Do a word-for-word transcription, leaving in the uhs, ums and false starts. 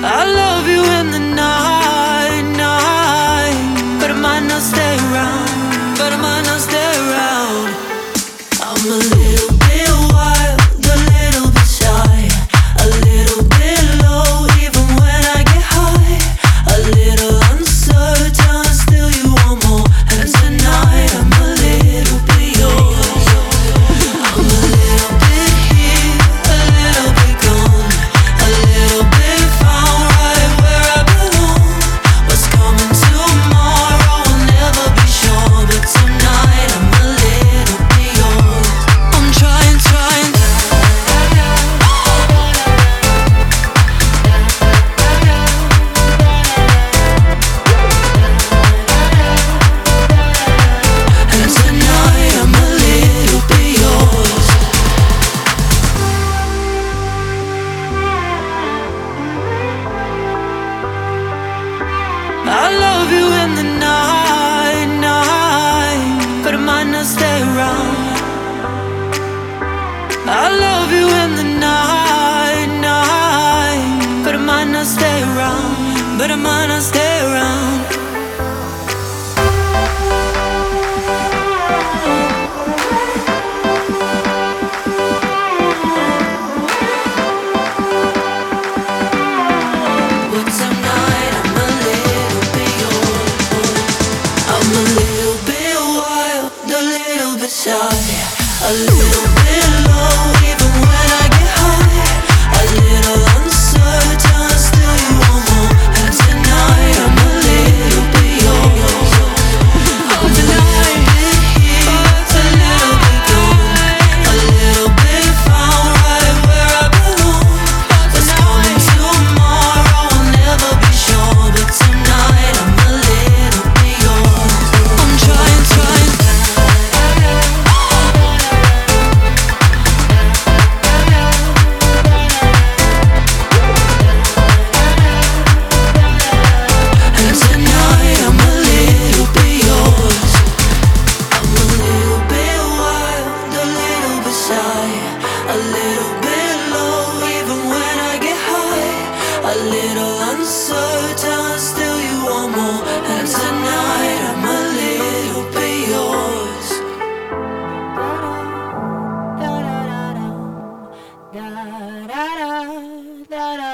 I love you in the night, night, but I might not stay around, but I might not stay around. I'm a little bit wild, a little bit shy, a little bit low, even when I get high, a little uncertain, still you want more, and tonight I'm a little bit yours. I'm a little bit here, a little bit gone, a little bit found right where I belong. What's coming tomorrow I'll never be sure, but tonight I'm a little bit yours. I'm trying, trying. And tonight I'm a little bit yours. I love you in the night, night, but I might not stay around. I love you in the night, night, but I might not stay around, but I might not stay around. But tonight I'm a little bit yours. I'm a little bit wild, a little bit shy, a little bit low, even when I get high, a little uncertain, still you want more, and tonight I'm a little bit yours. I'm a little bit here, a little bit gone, a little bit found right where I belong. What's coming tomorrow I'll never be sure, but tonight I'm a little bit yours. I'm trying, trying. And tonight I'm a little bit yours. I'm a little bit wild, a little bit shy, a little bit low, even when I get high, a little uncertain, still you want more, and tonight I'm a little bit yours. Da da da da da da da da da.